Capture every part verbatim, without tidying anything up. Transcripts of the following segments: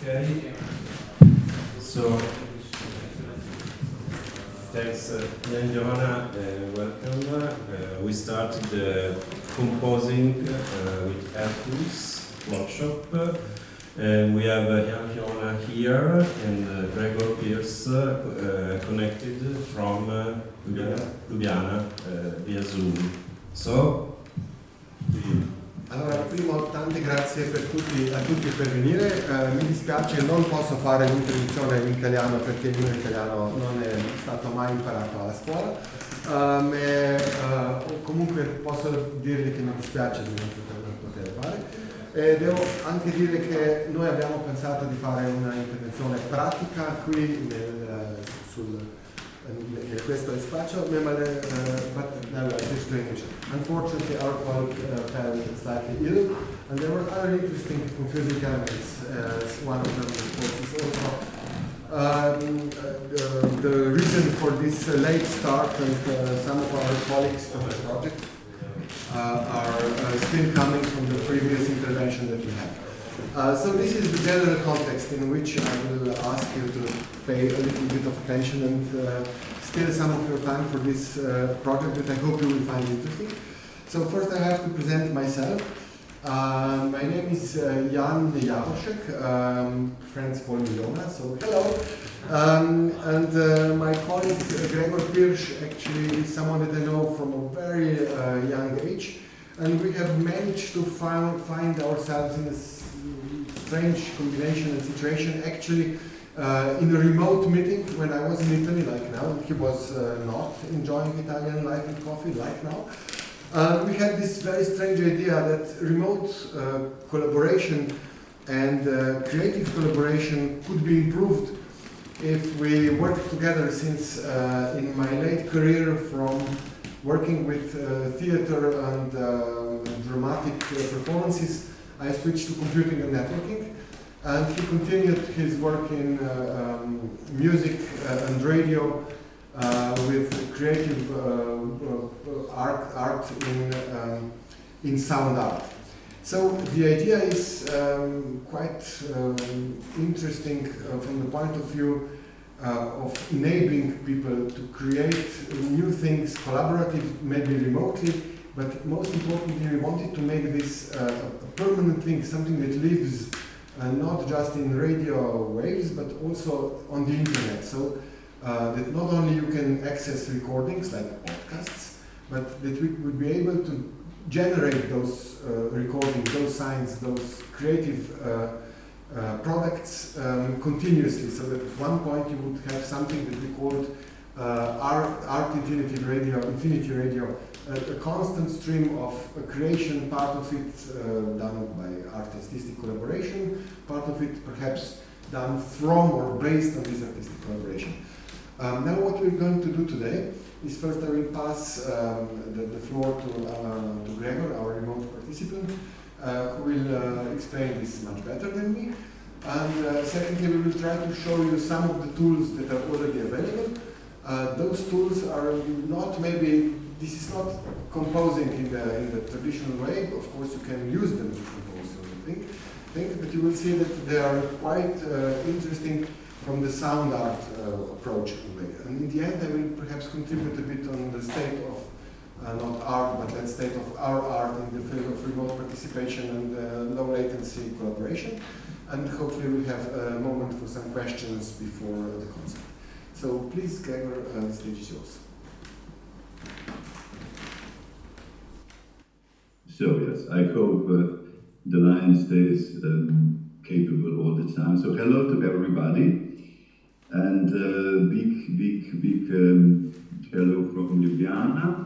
Okay. So, thanks, uh, Jan Johanna. Uh, welcome. Uh, we started uh, composing uh, with AirTools workshop. Uh, and we have uh, Jan Johanna here and uh, Gregor Pierce uh, uh, connected from uh, Ljubljana, Ljubljana uh, via Zoom. So, allora, primo, tante grazie per tutti, a tutti per venire. Uh, mi dispiace, non posso fare l'introduzione in italiano perché il mio italiano non è stato mai imparato alla scuola, uh, ma uh, comunque posso dirvi che mi dispiace di non poter fare. E devo anche dire che noi abbiamo pensato di fare una intervenzione pratica qui nel, sul in questo spazio, ma uh, but no, I switched to English. Unfortunately, our colleague uh, fell slightly ill, and there were other interesting confusing elements. Uh, one of them, of course, is also um, uh, the, the reason for this uh, late start, and uh, some of our colleagues from the project uh, are uh, still coming from the previous intervention that we had. Uh, so this is the general context in which I will ask you to pay a little bit of attention and uh, steal some of your time for this uh, project that I hope you will find interesting. So first I have to present myself. Uh, my name is uh, Jan Jaworczyk, um, friends call me Jona, so hello. Um, and uh, my colleague uh, Gregor Pirsch actually is someone that I know from a very uh, young age, and we have managed to find, find ourselves in a strange combination and situation actually uh, in a remote meeting when I was in Italy like now, and he was uh, not enjoying Italian life and coffee like now. Uh, we had this very strange idea that remote uh, collaboration and uh, creative collaboration could be improved if we worked together, since uh, in my late career from working with uh, theater and uh, dramatic uh, performances, I switched to computing and networking, and he continued his work in uh, um, music uh, and radio uh, with creative uh, uh, art, art in, um, in sound art. So the idea is um, quite um, interesting uh, from the point of view uh, of enabling people to create new things, collaborative, maybe remotely. But most importantly, we wanted to make this uh, a permanent thing, something that lives uh, not just in radio waves, but also on the internet. So uh, that not only you can access recordings like podcasts, but that we would be able to generate those uh, recordings, those signs, those creative uh, uh, products um, continuously. So that at one point you would have something that we called uh, Art, Art Infinity Radio, Infinity Radio. A, a constant stream of uh, creation, part of it uh, done by artistic collaboration, part of it perhaps done from or based on this artistic collaboration. Um, now what we're going to do today is first I will pass um, the, the floor to, uh, to Gregor, our remote participant, uh, who will uh, explain this much better than me. And uh, secondly, we will try to show you some of the tools that are already available. Uh, those tools are not maybe This is not composing in the, in the traditional way. Of course, you can use them to compose something, thing, but you will see that they are quite uh, interesting from the sound art uh, approach. And in the end, I will perhaps contribute a bit on the state of, uh, not art, but let's state of our art in the field of remote participation and uh, low latency collaboration. And hopefully we'll have a moment for some questions before the concert. So please, Gregor, uh, the stage is yours. So yes, I hope uh, the line stays um, capable all the time. So hello to everybody, and uh, big, big, big um, hello from Ljubljana.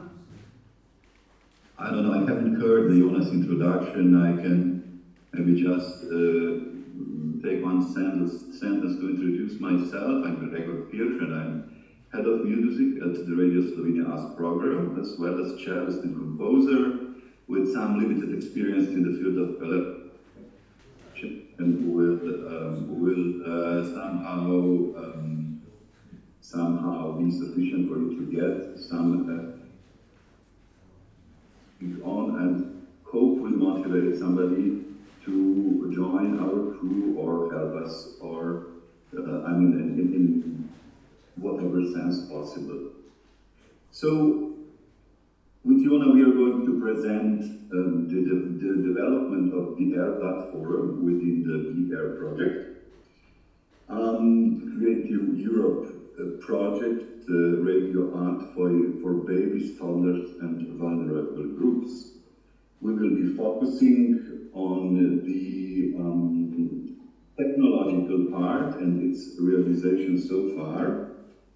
I don't know, I haven't heard the Jonas introduction. I can maybe just uh, take one sentence, sentence to introduce myself. I'm Gregor Pirsch, and I'm head of music at the Radio Slovenia Ask program, as well as cellist and composer, with some limited experience in the field of collaboration, and who will, um, will uh, somehow um, somehow be sufficient for you to get some uh, on, and hope will motivate somebody to join our crew or help us, or uh, I mean, in, in, in whatever sense possible. So, with Yona, we are going to present um, the, the, the development of the AIR platform within the B R project. Um, Creative Europe uh, project, uh, radio art for, for babies, toddlers, and vulnerable groups. We will be focusing on the um, technological part and its realization so far.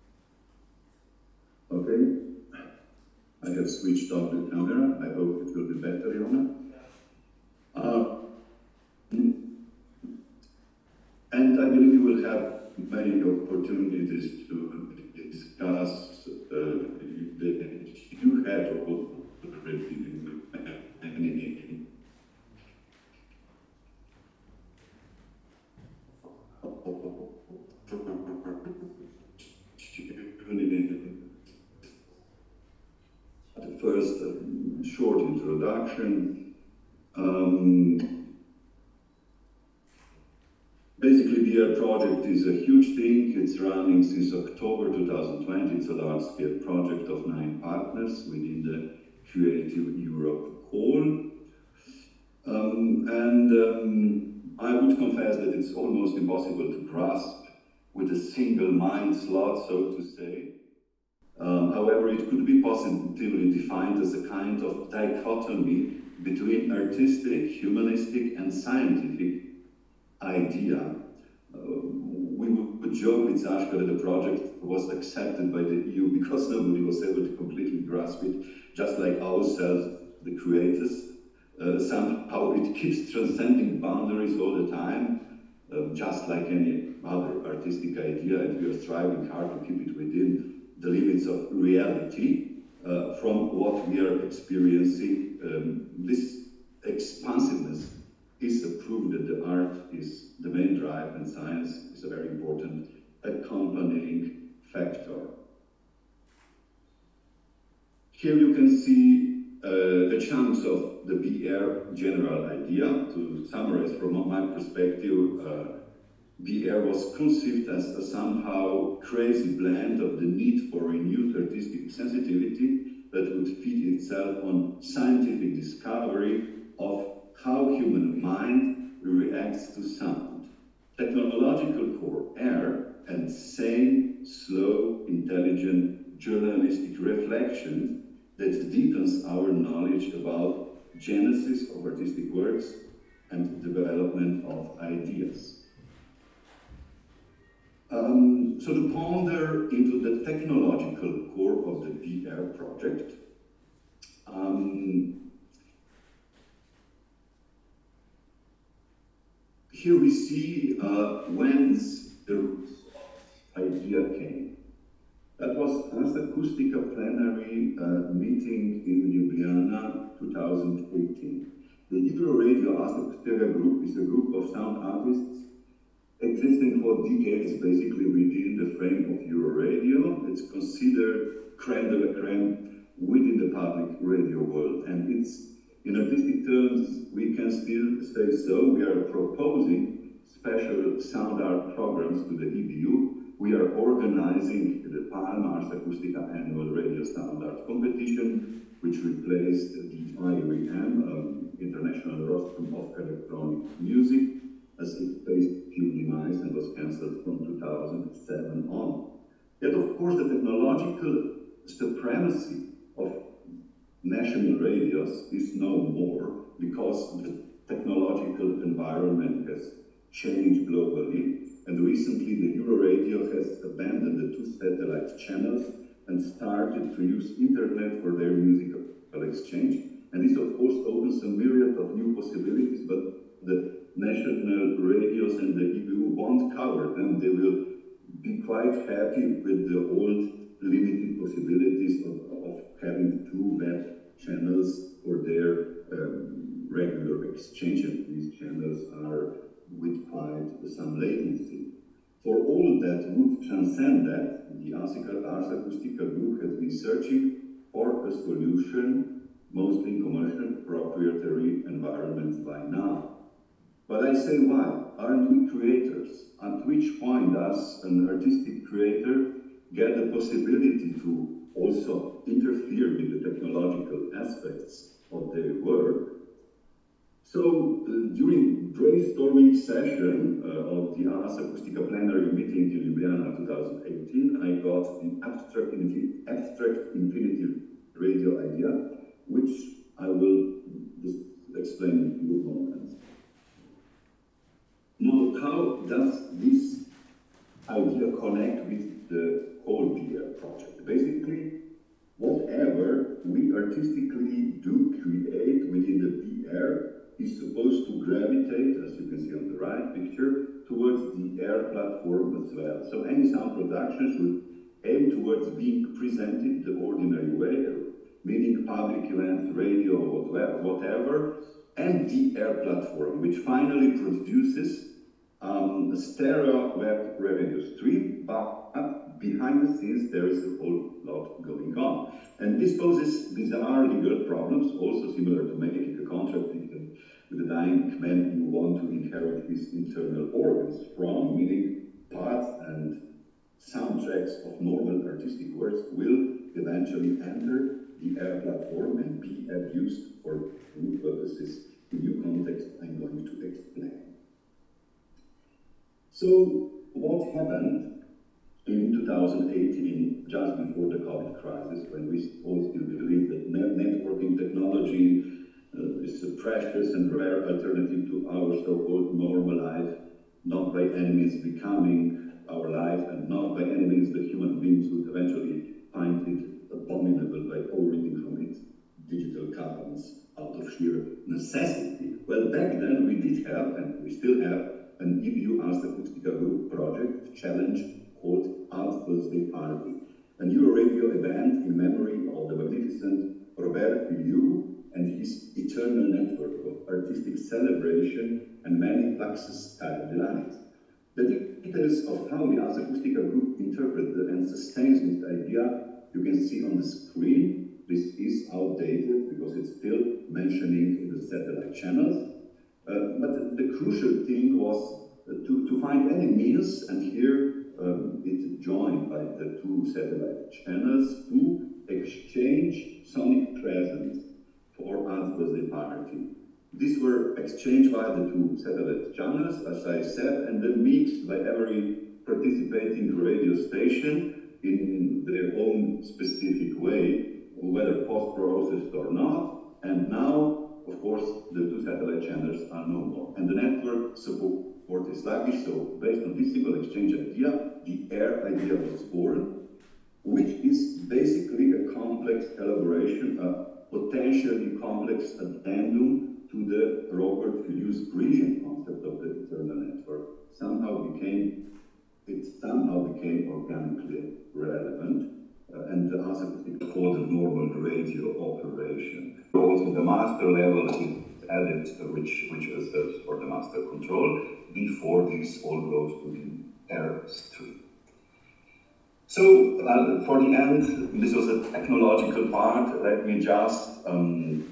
Okay, I have switched off the camera. I hope it will be better, Yona. Uh, and I believe we will have many opportunities to discuss uh, that you had already many the first uh, short introduction. Um, Basically, the AIR project is a huge thing. It's running since October two thousand twenty. It's a large-scale project of nine partners within the Creative Europe Core. Um, and um, I would confess that it's almost impossible to grasp with a single mind slot, so to say. Um, however, it could be positively defined as a kind of dichotomy between artistic, humanistic, and scientific idea. Uh, we would joke with Sashka that the project was accepted by the E U because nobody was able to completely grasp it, just like ourselves, the creators. Uh, somehow it keeps transcending boundaries all the time, uh, just like any other artistic idea, and we are striving hard to keep it within the limits of reality uh, from what we are experiencing. Um, this expansiveness is a proof that the art is the main drive and science is a very important accompanying factor. Here you can see uh, the chunks of the B R general idea. To summarize from my perspective, uh, B R was conceived as a somehow crazy blend of the need for renewed artistic sensitivity that would feed itself on scientific discovery of how human mind reacts to sound, technological core AIR, and sane, slow, intelligent, journalistic reflection that deepens our knowledge about genesis of artistic works and development of ideas. Um, so to ponder into the technological core of the B R project, um, here we see uh, whence the roots of idea came. That was Ars Acustica plenary uh, meeting in Ljubljana two thousand eighteen. The Euro Radio Ars Acustica group is a group of sound artists existing for decades, basically within the frame of Euro Radio. It's considered crème de la crème within the public radio world, and it's, in artistic terms, we can still say so. We are proposing special sound art programs to the E B U. We are organizing the Palm Ars Acustica annual radio sound art competition, which replaced the I R E M, um, International Rostrum of Electronic Music, as it faced due demise and was cancelled from two thousand seven on. Yet, of course, the technological supremacy of national radios is no more, because the technological environment has changed globally, and recently the Euroradio has abandoned the two satellite channels and started to use internet for their musical exchange. And this, of course, opens a myriad of new possibilities, but the national radios and the E B U won't cover them. They will be quite happy with the old limited possibilities of, of having two web channels for their um, regular exchange, and these channels are with quite some latency. For all that would transcend that, the Ars Acustica group has been searching for a solution, mostly in commercial proprietary environments by now. But I say why? Aren't we creators? At which point does an artistic creator get the possibility to also interfere with the technological aspects of their work? So uh, during brainstorming session uh, of the Ars Acustica plenary meeting in Ljubljana twenty eighteen, I got the abstract, infin abstract infinity radio idea, which I will just explain in a few moments. Now, how does this idea connect with the whole V R project? Basically, whatever we artistically do create within the V R is supposed to gravitate, as you can see on the right picture, towards the air platform as well. So any sound production should aim towards being presented the ordinary way, meaning public events, radio, whatever, and the air platform, which finally produces um, a stereo web radio stream, but behind the scenes there is a whole lot going on. And this poses bizarre legal problems, also similar to making a contract with a dying man you want to inherit his internal organs from, meaning parts and soundtracks of normal artistic works will eventually enter the air platform and be abused for new purposes. In new context, I'm going to explain. So, what happened in two thousand eighteen, just before the COVID crisis, when we all still believe that net networking technology uh, is a precious and rare alternative to our so-called normal life, not by any means becoming our life, and not by any means that human beings would eventually find it abominable by overeating from its digital coupons out of sheer necessity. Well, back then we did have, and we still have, an E B U Ars Acustica Group project challenge called Ars Birthday Party, a new radio event in memory of the magnificent Robert Filiou and his eternal network of artistic celebration and many Fluxus-style delights. The details of how the Ars Acustica Group interprets and sustains this idea you can see on the screen. This is outdated because it's still mentioning the satellite channels. Uh, but the crucial thing was uh, to, to find any means, and here um, it's joined by the two satellite channels, to exchange sonic presence for Ars Birthday Party. These were exchanged via the two satellite channels, as I said, and then mixed by every participating radio station in their own specific way, whether post-processed or not. And now, of course, the two satellite channels are no more. And the network support is sluggish, so based on this single exchange idea, the air idea was born, which is basically a complex elaboration, a potentially complex addendum to the Robert Filiou's brilliant concept of the eternal network. Somehow became, it somehow became organically relevant. Uh, and the Ars Acustica for the normal radio operation. Also, the master level is added, uh, which which is uh, for the master control before this all goes to the air stream. So, uh, for the end, this was a technological part. Let me just um,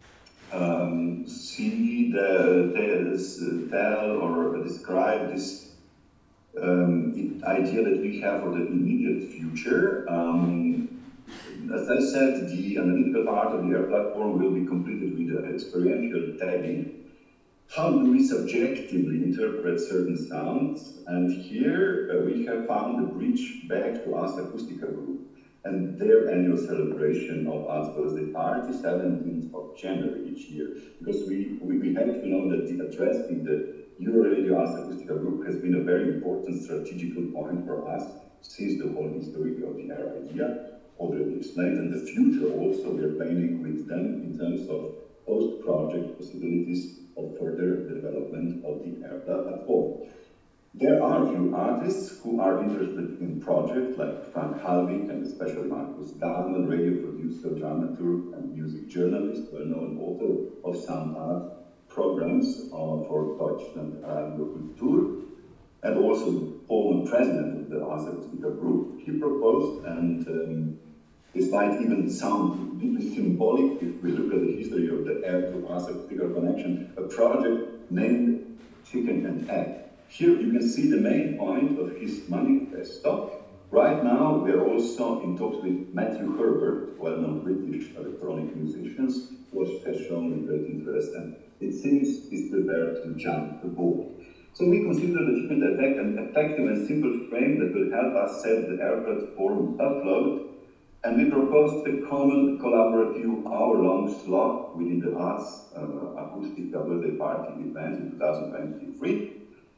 um, see the, the tell or describe this. Um, the idea that we have for the immediate future. Um, as I said, the analytical part of the air platform will be completed with the experiential tagging. How do we subjectively interpret certain sounds? And here uh, we have found a bridge back to Ars Acustica Group and their annual celebration of Ars Birthday Party, seventeenth of January each year. Because we, we, we have to know that the address in the Euroradio Ars Acustica Group has been a very important strategical point for us since the whole history of the air idea already explained, and the future also we are planning with them in terms of post-project possibilities of further development of the air platform. There are a few artists who are interested in projects like Frank Halvik and especially Markus Gardner, radio producer, dramaturg, and music journalist, well-known author of sound art programs uh, for Deutschland Radio Kultur, and also former president of the Ars Acustica Group. He proposed, and um, this might even sound deeply symbolic if we look at the history of the air to Ars Acustica connection, a project named chicken and egg. Here you can see the main point of his manifesto. Right now, we are also in talks with Matthew Herbert, well-known British electronic musician, which has shown great interest, and it seems he's prepared to jump aboard. So we consider the chicken and egg an effective and simple frame that will help us set the air platform afloat. And we proposed a common collaborative hour-long slot within the Arts uh, Acoustica Birthday Party event in two thousand twenty-three,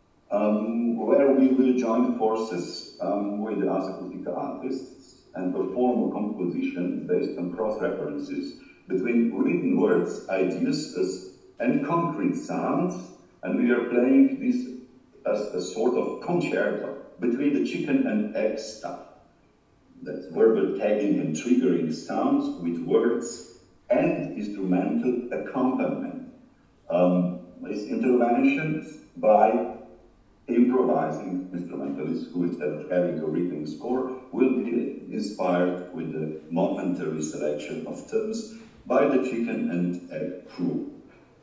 um, where we will join forces um, with the Arts Acoustica artists and perform a composition based on cross-references between written words, ideas, as, and concrete sounds. And we are playing this as a sort of concerto between the chicken and egg stuff. That's verbal tagging and triggering sounds with words and instrumental accompaniment. Um, these interventions by improvising instrumentalists who, instead of having a written score, will be inspired with the momentary selection of terms by the chicken and egg crew.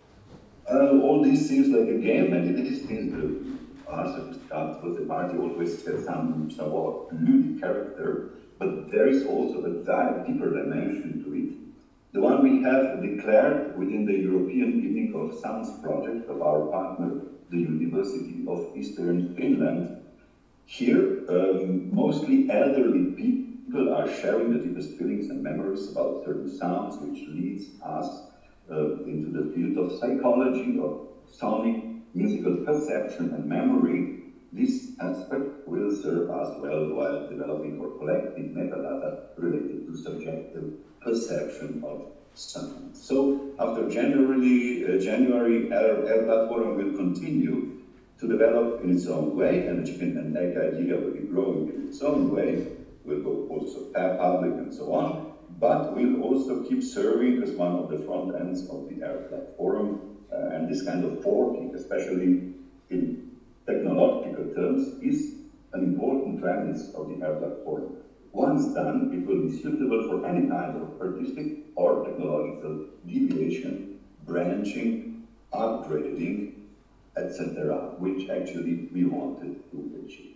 Uh, all this seems like a game, and it is since the Arts Acoustica Party always has some somewhat ludic character. But there is also a deeper dimension to it. The one we have declared within the European Evening of Sounds project of our partner, the University of Eastern Finland. Here, um, mostly elderly people are sharing the deepest feelings and memories about certain sounds, which leads us uh, into the field of psychology, of sonic, musical perception and memory. This aspect will serve us well while developing our collective metadata related to subjective perception of sound. So, after January, uh, January Air, Air Platform will continue to develop in its own way, and the chicken and egg idea will be growing in its own way. We'll go also public and so on, but we'll also keep serving as one of the front ends of the Air Platform, uh, and this kind of forking, especially in technological terms, is an important premise of the Air Platform. Once done, it will be suitable for any kind of artistic or technological deviation, branching, upgrading, et cetera, which actually we wanted to achieve.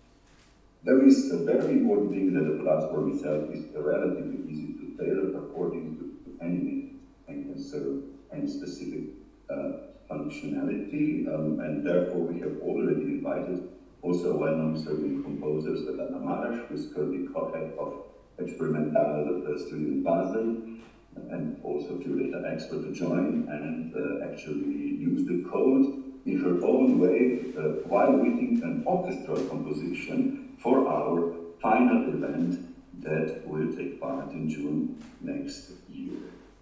There is a very important thing that the platform itself is relatively easy to tailor according to any need and can serve any specific uh, functionality, um, and therefore we have already invited also well-known Serbian composers, Svetlana Marash, who is currently co-head of Experimental Studio in Basel, and also Violeta Expert to join and uh, actually use the code in her own way uh, while writing an orchestral composition for our final event that will take part in June next year.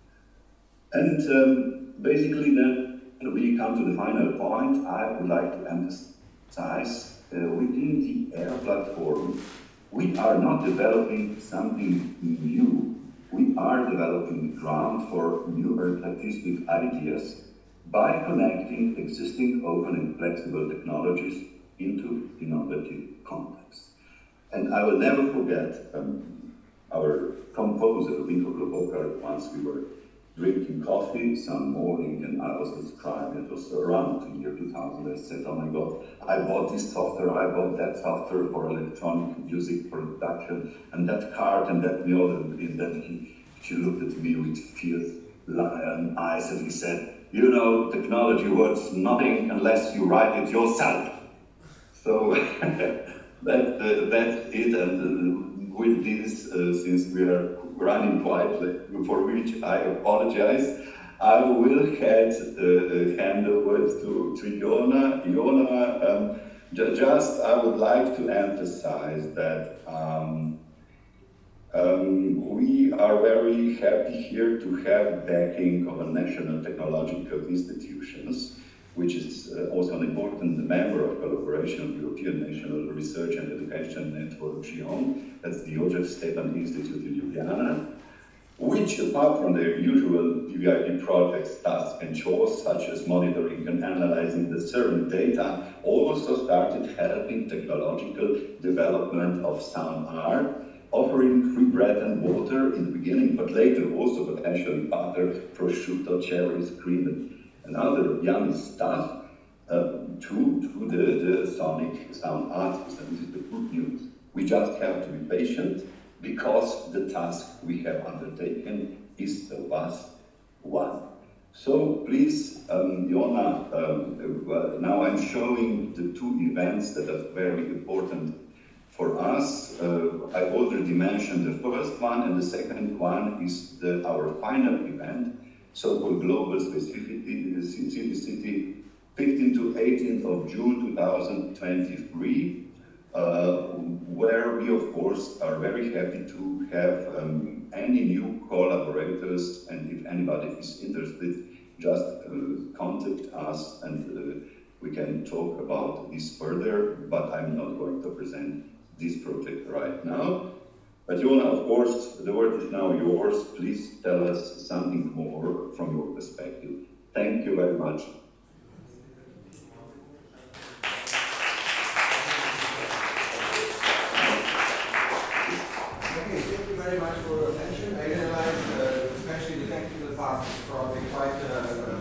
And um, basically then, we come to the final point. I would like to emphasize uh, within the Air Platform, we are not developing something new. We are developing the ground for new artistic ideas by connecting existing open and flexible technologies into innovative contexts. And I will never forget um, our composer, Vinko Globokar, once we were drinking coffee some morning, and I was describing, it was around the year two thousand, I said, oh my God, I bought this software, I bought that software for electronic music production, and that card, and that, you know, and then he, he looked at me with fierce lion eyes, and he said, you know, technology works nothing unless you write it yourself. So that, uh, that's it, and uh, with this, uh, since we are running quite late, for which I apologize, I will hand, uh, hand over to, to Jona. Jona, um, ju just I would like to emphasize that um, um, we are very happy here to have backing of a national technological institutions, which is uh, also an important member of collaboration of European National Research and Education Network, GION. That's the Jozef Stefan Institute in Ljubljana, which, apart from their usual D V I D projects, tasks and chores, such as monitoring and analyzing the CERN data, also started helping technological development of sound art, offering free bread and water in the beginning, but later also potentially butter, prosciutto, cherries, cream, and other yummy stuff. uh, to, to the, the sonic sound artist, and this is the good news. We just have to be patient because the task we have undertaken is the vast one. So please, um, Jona, um, now I'm showing the two events that are very important for us. Uh, I already mentioned the first one, and the second one is the, our final event, so-called Global Specificity City, fifteenth to eighteenth of June two thousand twenty-three, uh, where we, of course, are very happy to have um, any new collaborators, and if anybody is interested, just uh, contact us and uh, we can talk about this further, but I'm not going to present this project right now. But Jona, of course, the word is now yours. Please tell us something more from your perspective. Thank you very much. Okay, thank you very much for your attention. I realize, uh, especially the technical part is probably quite uh,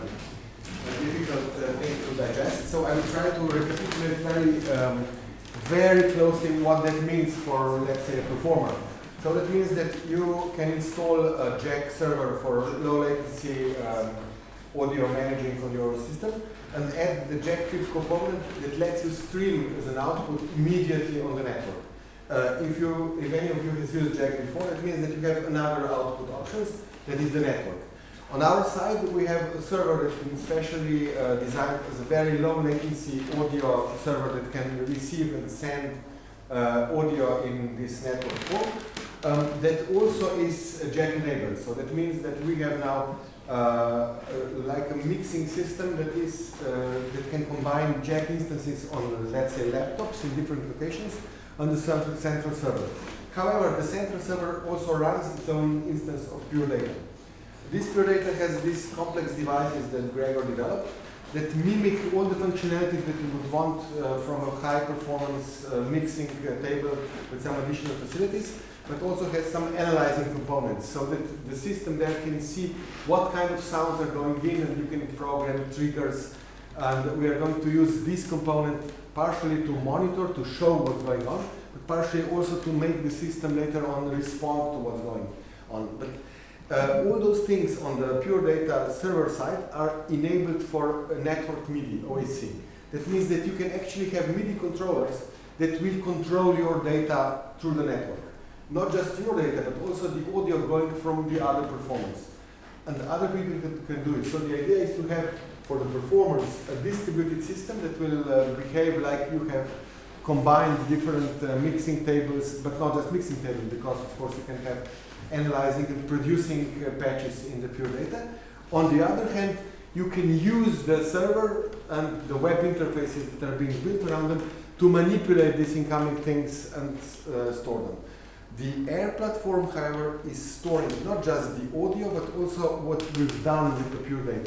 a difficult uh, thing to digest. So I will try to recapitulate very, um, very closely what that means for, let's say, a performer. So that means that you can install a Jack server for low latency um, audio managing on your system and add the Jack Cube component that lets you stream as an output immediately on the network. Uh, if you, if any of you has used Jack before, it means that you have another output options, that is the network. On our side, we have a server that's been specially uh, designed as a very low latency audio server that can receive and send uh, audio in this network form. Um, that also is uh, Jack enabled. So that means that we have now uh, uh, like a mixing system that is uh, that can combine Jack instances on, let's say, laptops in different locations on the central, central server. However, the central server also runs its own instance of Pure Data. This Pure Data has these complex devices that Gregor developed that mimic all the functionalities that you would want uh, from a high performance uh, mixing uh, table with some additional facilities, but also has some analyzing components so that the system there can see what kind of sounds are going in, and you can program triggers. And we are going to use this component partially to monitor, to show what's going on, but partially also to make the system later on respond to what's going on. But uh, all those things on the Pure Data server side are enabled for a network MIDI, O S C. That means that you can actually have MIDI controllers that will control your data through the network. Not just your data, but also the audio going from the other performers. And other people can, can do it. So the idea is to have, for the performers, a distributed system that will uh, behave like you have combined different uh, mixing tables, but not just mixing tables, because of course you can have analyzing and producing uh, patches in the Pure Data. On the other hand, you can use the server and the web interfaces that are being built around them to manipulate these incoming things and uh, store them. The Air platform, however, is storing not just the audio, but also what we've done with the Pure Data.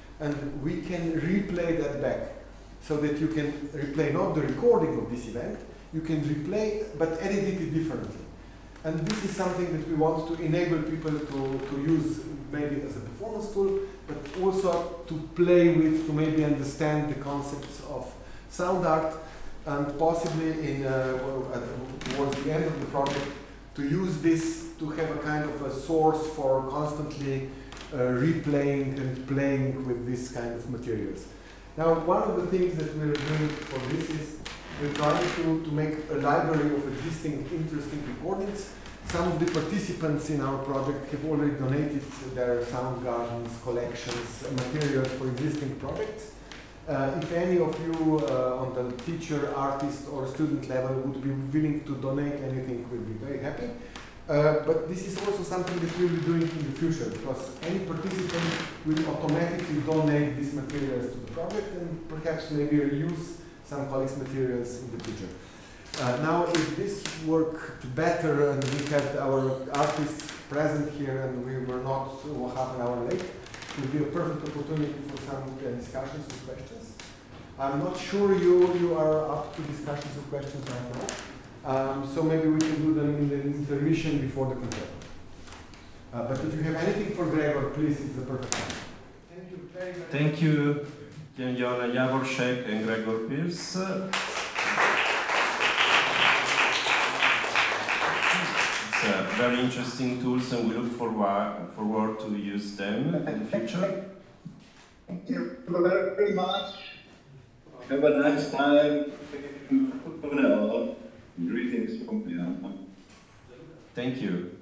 And we can replay that back, so that you can replay not the recording of this event, you can replay, but edit it differently. And this is something that we want to enable people to, to use maybe as a performance tool, but also to play with, to maybe understand the concepts of sound art, and possibly in, uh, towards the end of the project, to use this to have a kind of a source for constantly uh, replaying and playing with this kind of materials. Now, one of the things that we're doing for this is we're trying to, to make a library of existing interesting recordings. Some of the participants in our project have already donated their sound gardens, collections, materials for existing projects. Uh, if any of you uh, on the teacher, artist, or student level would be willing to donate anything, we'll be very happy. Uh, but this is also something that we'll be doing in the future, because any participant will automatically donate these materials to the project and perhaps maybe reuse some colleagues' materials in the future. Uh, now, if this worked better and we had our artists present here and we were not uh, half an hour late, it would be a perfect opportunity for some uh, discussions and questions. I'm not sure you, you are up to discussions and questions right now. Um, so maybe we can do them in the intermission before the concert. Uh, but if you have anything for Gregor, please, it's the perfect time. Thank you very much. Thank you. Joanna Jaworczyk and Gregor Pierce. It's uh, very interesting tools, and we look forward, forward to use them in the future. Thank you very much. Have a nice time. Greetings from Vienna. Thank you.